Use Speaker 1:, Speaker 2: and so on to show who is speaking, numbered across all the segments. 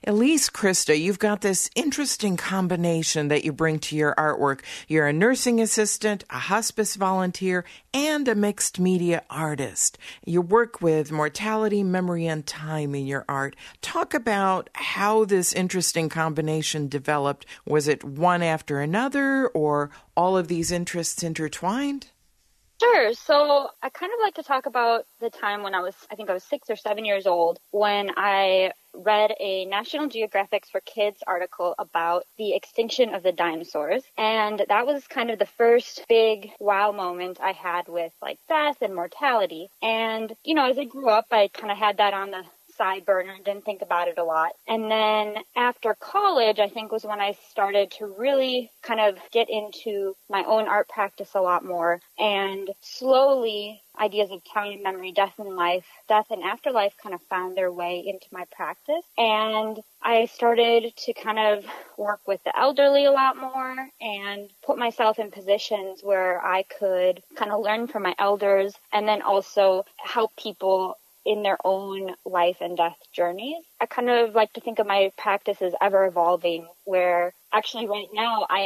Speaker 1: Elise, Krista, you've got this interesting combination that you bring to your artwork. You're a nursing assistant, a hospice volunteer, and a mixed media artist. You work with mortality, memory, and time in your art. Talk about how this interesting combination developed. Was it one after another, or all of these interests intertwined?
Speaker 2: Sure. So I kind of like to talk about the time when I think I was 6 or 7 years old, when I read a National Geographic for Kids article about the extinction of the dinosaurs. And that was kind of the first big wow moment I had with death and mortality. And, as I grew up, I kind of had that on the side burner and didn't think about it a lot. And then after college, I think was when I started to really kind of get into my own art practice a lot more. And slowly, ideas of time, memory, death and afterlife kind of found their way into my practice. And I started to kind of work with the elderly a lot more and put myself in positions where I could kind of learn from my elders and then also help people in their own life and death journeys. I kind of like to think of my practice as ever evolving, where actually right now I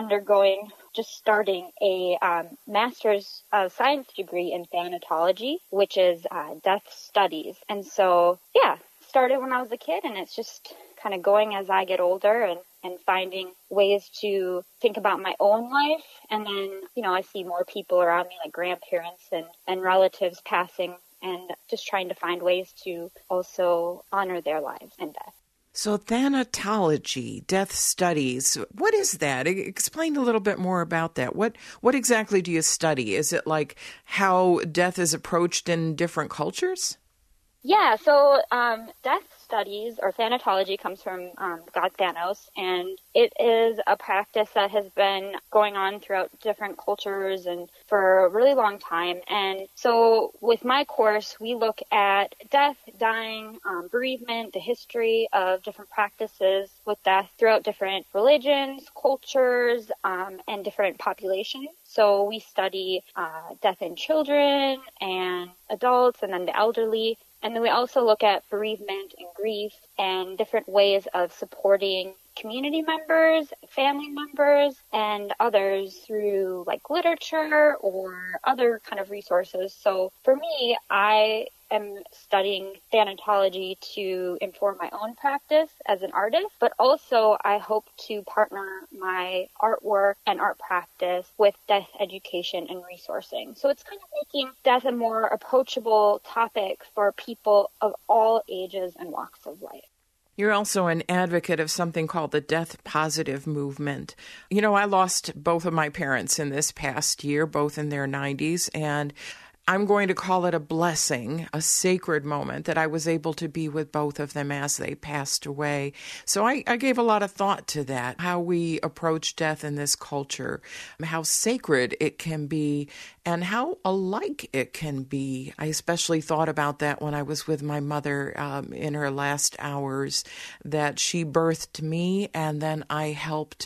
Speaker 2: am starting a master's of science degree in thanatology, which is death studies. And so, started when I was a kid, and it's just kind of going as I get older and finding ways to think about my own life. And then, I see more people around me, like grandparents and relatives passing, and just trying to find ways to also honor their lives and death.
Speaker 1: So thanatology, death studies, what is that? Explain a little bit more about that. What exactly do you study? Is it like how death is approached in different cultures?
Speaker 2: Yeah, so death studies, or thanatology, comes from god Thanos, and it is a practice that has been going on throughout different cultures and for a really long time. And so with my course, we look at death, dying, bereavement, the history of different practices with death throughout different religions, cultures, and different populations. So we study death in children and adults and then the elderly. And then we also look at bereavement and grief and different ways of supporting community members, family members, and others through literature or other kind of resources. So for me, I am studying thanatology to inform my own practice as an artist, but also I hope to partner my artwork and art practice with death education and resourcing. So it's kind of making death a more approachable topic for people of all ages and walks of life.
Speaker 1: You're also an advocate of something called the Death Positive movement. I lost both of my parents in this past year, both in their 90s, and I'm going to call it a blessing, a sacred moment that I was able to be with both of them as they passed away. So I gave a lot of thought to that, how we approach death in this culture, how sacred it can be, and how alike it can be. I especially thought about that when I was with my mother in her last hours, that she birthed me and then I helped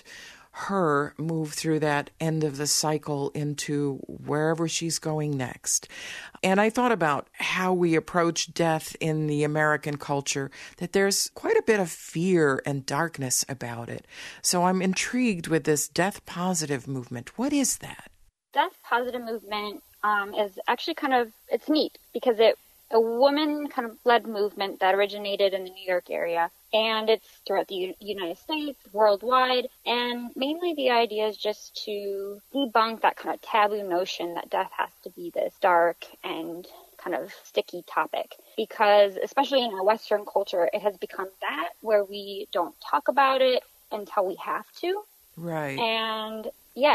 Speaker 1: her move through that end of the cycle into wherever she's going next. And I thought about how we approach death in the American culture, that there's quite a bit of fear and darkness about it. So I'm intrigued with this death positive movement. What is that?
Speaker 2: Death positive movement is actually it's neat because a woman kind of led movement that originated in the New York area, and it's throughout the United States, worldwide, and mainly the idea is just to debunk that kind of taboo notion that death has to be this dark and kind of sticky topic, because especially in our Western culture, it has become that where we don't talk about it until we have to.
Speaker 1: Right.
Speaker 2: And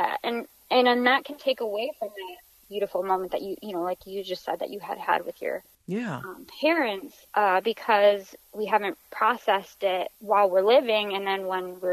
Speaker 2: and that can take away from that beautiful moment that like you just said, that you had with your parents, because we haven't processed it while we're living, and then when we're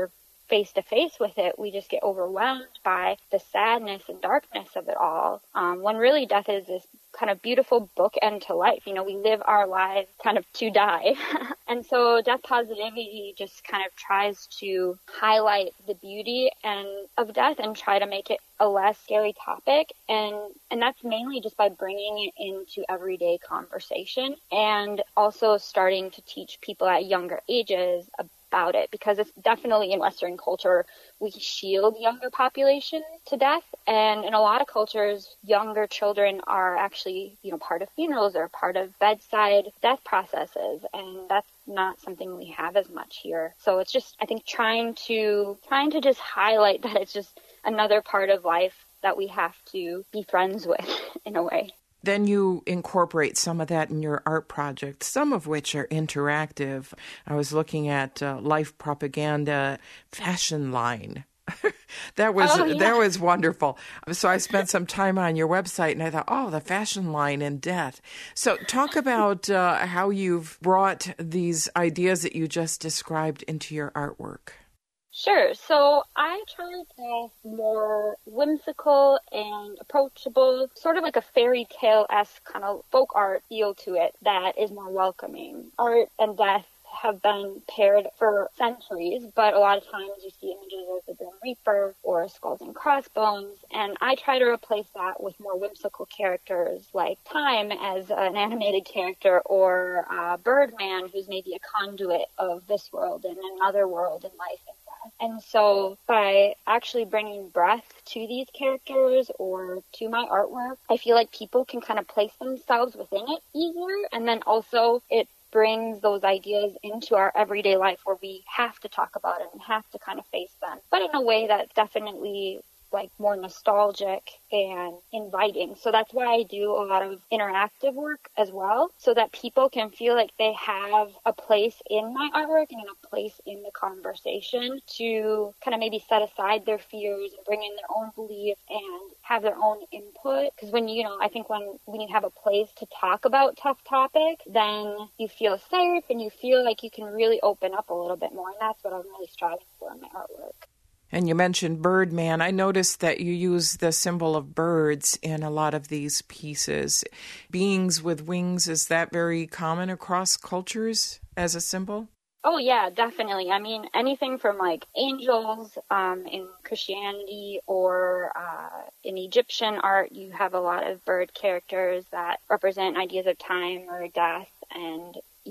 Speaker 2: face to face with it, we just get overwhelmed by the sadness and darkness of it all. When really death is this kind of beautiful bookend to life. You know, we live our lives kind of to die. And so death positivity just kind of tries to highlight the beauty of death and try to make it a less scary topic. And that's mainly just by bringing it into everyday conversation and also starting to teach people at younger ages about it, because it's definitely in Western culture, we shield younger populations to death. And in a lot of cultures, younger children are actually, part of funerals or part of bedside death processes. And that's not something we have as much here. So it's just, I think, trying to just highlight that it's just another part of life that we have to be friends with in a way.
Speaker 1: Then you incorporate some of that in your art projects, some of which are interactive. I was looking at Life Propaganda fashion line. That was wonderful. So I spent some time on your website and I thought, the fashion line and death. So talk about how you've brought these ideas that you just described into your artwork.
Speaker 2: Sure. So I try to be more whimsical and approachable, sort of like a fairy tale-esque kind of folk art feel to it that is more welcoming. Art and death have been paired for centuries, but a lot of times you see images of the Grim Reaper or skulls and crossbones, and I try to replace that with more whimsical characters like Time as an animated character, or Birdman, who's maybe a conduit of this world and another world in life and death. And so by actually bringing breath to these characters or to my artwork, I feel like people can kind of place themselves within it easier, and then also it brings those ideas into our everyday life where we have to talk about it and have to kind of face them, but in a way that's definitely like more nostalgic and inviting. So that's why I do a lot of interactive work as well, so that people can feel like they have a place in my artwork and a place in the conversation to kind of maybe set aside their fears and bring in their own belief and have their own input. Because I think when you have a place to talk about tough topics, then you feel safe and you feel like you can really open up a little bit more. And that's what I'm really striving for in my artwork.
Speaker 1: And you mentioned Birdman. I noticed that you use the symbol of birds in a lot of these pieces. Beings with wings, is that very common across cultures as a symbol?
Speaker 2: Oh, yeah, definitely. I mean, anything from like angels in Christianity or in Egyptian art, you have a lot of bird characters that represent ideas of time or death. And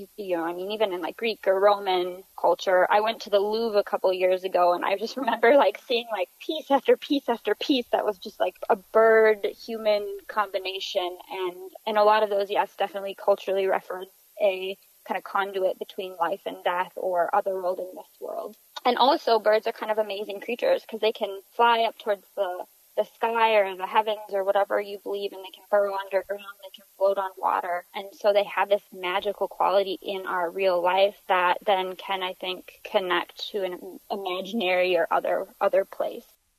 Speaker 2: even in like Greek or Roman culture, I went to the Louvre a couple of years ago and I just remember like seeing like piece after piece after piece that was just like a bird human combination. And a lot of those, yes, definitely culturally reference a kind of conduit between life and death or otherworld and this world. And also birds are kind of amazing creatures because they can fly up towards the sky or the heavens or whatever you believe, and they can burrow underground, they can float on water. And so they have this magical quality in our real life that then can, I think, connect to an imaginary or other place.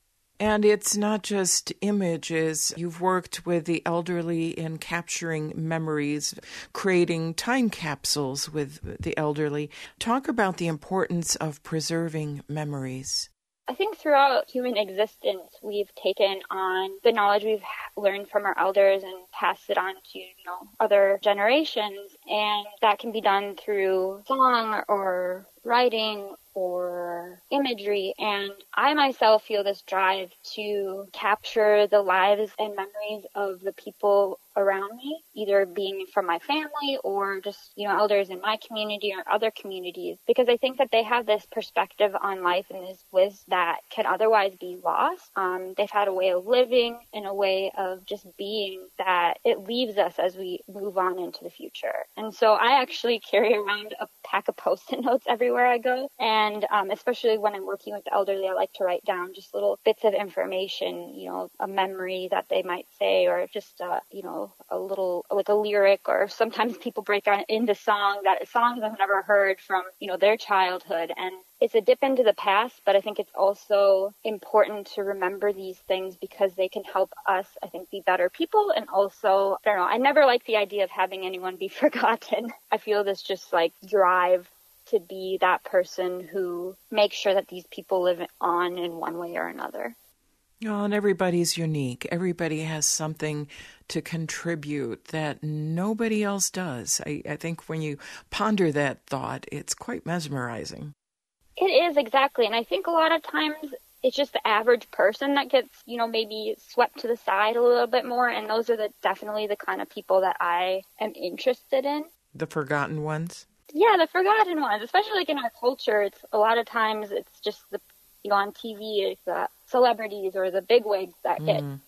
Speaker 1: And it's not just images. You've worked with the elderly in capturing memories, creating time capsules with the elderly. Talk about the importance of preserving memories.
Speaker 2: I think throughout human existence, we've taken on the knowledge we've learned from our elders and passed it on to, other generations. And that can be done through song or writing or imagery. And I myself feel this drive to capture the lives and memories of the people around me, either being from my family or just, elders in my community or other communities, because I think that they have this perspective on life and this wisdom that can otherwise be lost. They've had a way of living and a way of just being that it leaves us as we move on into the future. And so I actually carry around a pack of Post-it notes everywhere I go. And especially when I'm working with the elderly, I like to write down just little bits of information, a memory that they might say, or just, a little, like a lyric, or sometimes people break out into songs I've never heard from, their childhood. And it's a dip into the past, but I think it's also important to remember these things because they can help us, I think, be better people. And also, I never like the idea of having anyone be forgotten. I feel this just like drive to be that person who makes sure that these people live on in one way or another.
Speaker 1: Oh, and everybody's unique. Everybody has something to contribute that nobody else does. I think when you ponder that thought, it's quite mesmerizing.
Speaker 2: It is, exactly. And I think a lot of times it's just the average person that gets, maybe swept to the side a little bit more. And those are definitely the kind of people that I am interested in.
Speaker 1: The forgotten ones?
Speaker 2: Yeah, the forgotten ones, especially like in our culture. It's a lot of times it's just on TV, it's the celebrities or the bigwigs that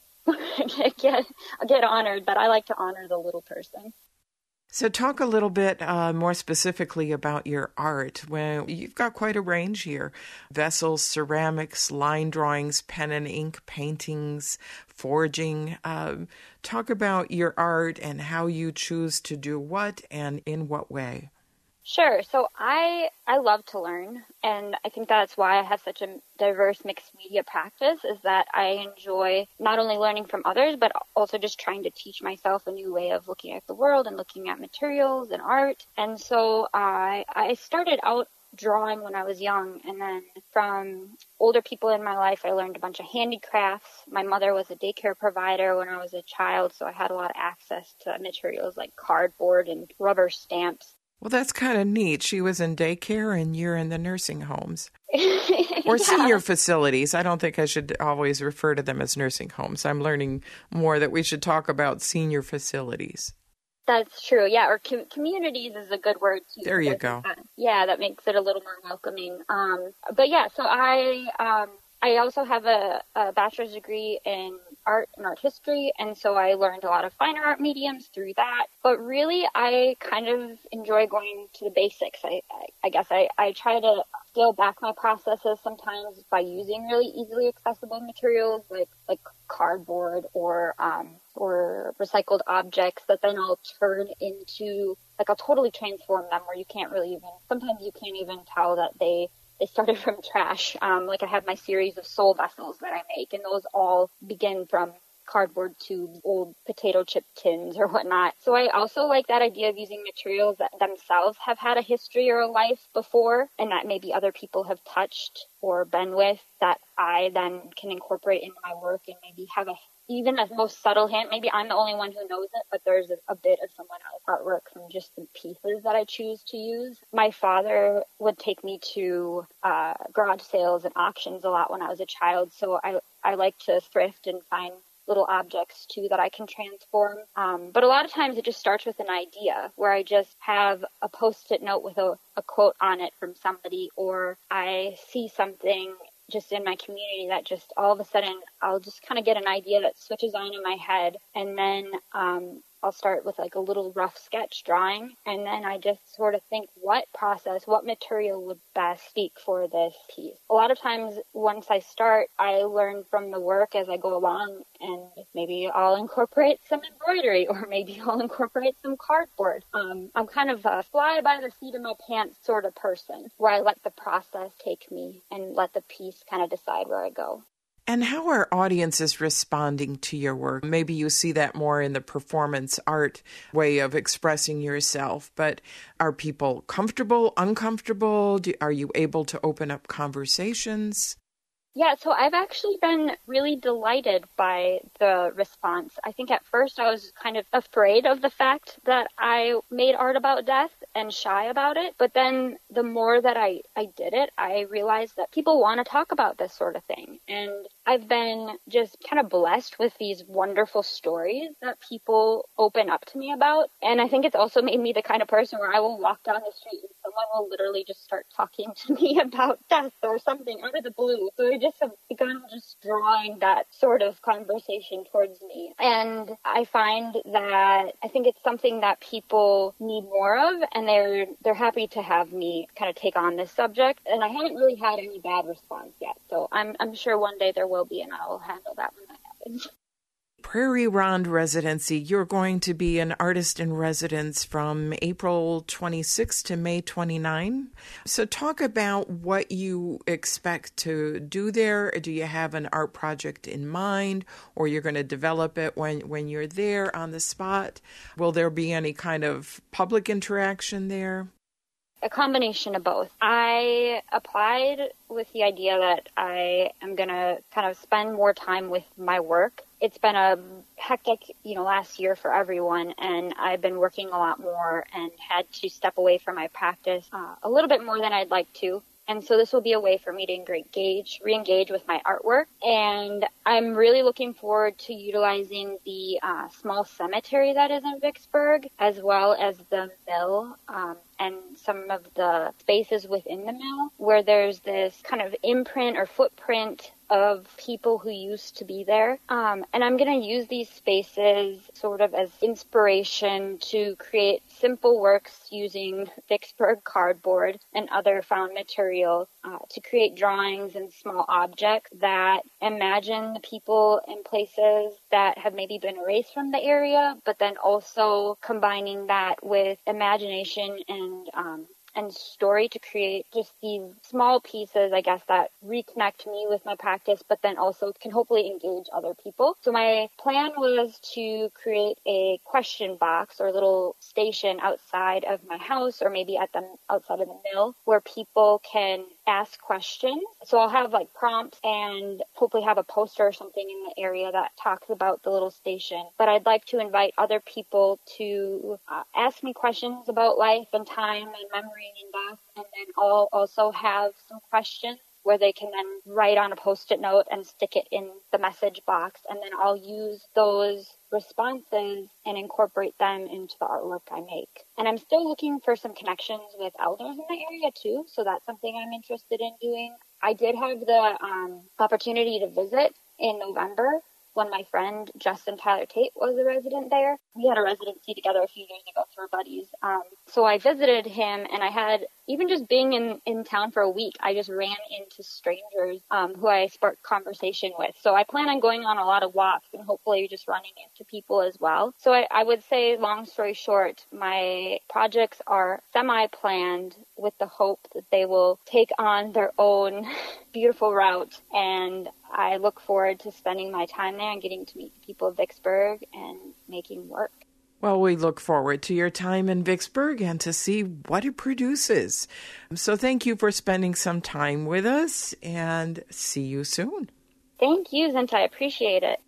Speaker 2: get honored, but I like to honor the little person.
Speaker 1: So talk a little bit more specifically about your art. Well, you've got quite a range here. Vessels, ceramics, line drawings, pen and ink, paintings, forging. Talk about your art and how you choose to do what and in what way.
Speaker 2: Sure. So I love to learn, and I think that's why I have such a diverse mixed media practice, is that I enjoy not only learning from others, but also just trying to teach myself a new way of looking at the world and looking at materials and art. And so I started out drawing when I was young, and then from older people in my life, I learned a bunch of handicrafts. My mother was a daycare provider when I was a child, so I had a lot of access to materials like cardboard and rubber stamps.
Speaker 1: Well, that's kind of neat. She was in daycare and you're in the nursing homes. Or
Speaker 2: Yeah.
Speaker 1: senior facilities. I don't think I should always refer to them as nursing homes. I'm learning more that we should talk about senior facilities.
Speaker 2: That's true. Yeah, or communities is a good word too.
Speaker 1: There you go.
Speaker 2: That makes it a little more welcoming. But yeah, so I also have a bachelor's degree in art and art history, and so I learned a lot of fine art mediums through that. But really, I kind of enjoy going to the basics. I guess I try to scale back my processes sometimes by using really easily accessible materials like cardboard or recycled objects that then I'll turn into, like, I'll totally transform them where sometimes you can't even tell that they started from trash. Like I have my series of soul vessels that I make, and those all begin from cardboard tubes, old potato chip tins or whatnot. So I also like that idea of using materials that themselves have had a history or a life before, and that maybe other people have touched or been with, that I then can incorporate into my work and maybe have even a most subtle hint. Maybe I'm the only one who knows it, but there's a bit of someone else's artwork from just the pieces that I choose to use. My father would take me to garage sales and auctions a lot when I was a child, so I like to thrift and find little objects too that I can transform. But a lot of times it just starts with an idea where I just have a Post-it note with a quote on it from somebody, or I see something just in my community that just all of a sudden I'll just kind of get an idea that switches on in my head, and then I'll start with like a little rough sketch drawing, and then I just sort of think what material would best speak for this piece. A lot of times once I start, I learn from the work as I go along, and maybe I'll incorporate some embroidery, or maybe I'll incorporate some cardboard. I'm kind of a fly by the seat of my pants sort of person, where I let the process take me and let the piece kind of decide where I go.
Speaker 1: And how are audiences responding to your work? Maybe you see that more in the performance art way of expressing yourself, but are people comfortable, uncomfortable? Are you able to open up conversations?
Speaker 2: Yeah, so I've actually been really delighted by the response. I think at first I was kind of afraid of the fact that I made art about death and shy about it. But then the more that I did it, I realized that people want to talk about this sort of thing. And I've been just kind of blessed with these wonderful stories that people open up to me about. And I think it's also made me the kind of person where I will walk down the street and someone will literally just start talking to me about death or something out of the blue. So I just have begun just drawing that sort of conversation towards me. And I find that I think it's something that people need more of, and they're happy to have me kind of take on this subject. And I haven't really had any bad response yet. So I'm sure one day there will be, and I'll handle that when that happens.
Speaker 1: Prairie Ronde Residency, you're going to be an artist in residence from April 26 to May 29. So talk about what you expect to do there. Do you have an art project in mind, or you're going to develop it when you're there on the spot? Will there be any kind of public interaction there?
Speaker 2: A combination of both. I applied with the idea that I am going to kind of spend more time with my work. It's been a hectic, last year for everyone, and I've been working a lot more and had to step away from my practice a little bit more than I'd like to. And so this will be a way for me to re-engage with my artwork. And I'm really looking forward to utilizing the small cemetery that is in Vicksburg, as well as the mill and some of the spaces within the mill where there's this kind of imprint or footprint of people who used to be there. And I'm going to use these spaces sort of as inspiration to create simple works using Vicksburg cardboard and other found materials to create drawings and small objects that imagine the people and places that have maybe been erased from the area, but then also combining that with imagination and story to create just these small pieces, I guess, that reconnect me with my practice, but then also can hopefully engage other people. So my plan was to create a question box or a little station outside of my house, or maybe outside of the mill, where people can ask questions. So I'll have like prompts and hopefully have a poster or something in the area that talks about the little station. But I'd like to invite other people to ask me questions about life and time and memory and death, and then I'll also have some questions where they can then write on a Post-it note and stick it in the message box, and then I'll use those responses and incorporate them into the artwork I make. And I'm still looking for some connections with elders in the area too, so that's something I'm interested in doing. I did have the opportunity to visit in November when my friend Justin Tyler Tate was a resident there. We had a residency together a few years ago through buddies. So I visited him, and I had, even just being in town for a week, I just ran into strangers who I sparked conversation with. So I plan on going on a lot of walks and hopefully just running into people as well. So I would say, long story short, my projects are semi-planned with the hope that they will take on their own beautiful route, and I look forward to spending my time there and getting to meet the people of Vicksburg and making work.
Speaker 1: Well, we look forward to your time in Vicksburg and to see what it produces. So thank you for spending some time with us, and see you soon.
Speaker 2: Thank you, Zinta. I appreciate it.